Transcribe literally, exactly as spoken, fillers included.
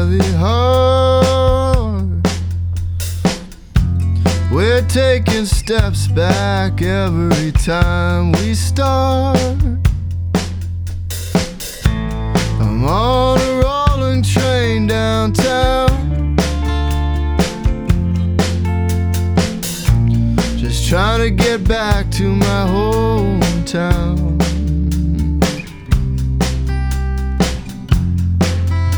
heavy heart. We're taking steps back every time we start. I'm on a rolling train downtown, just trying to get back to my hometown.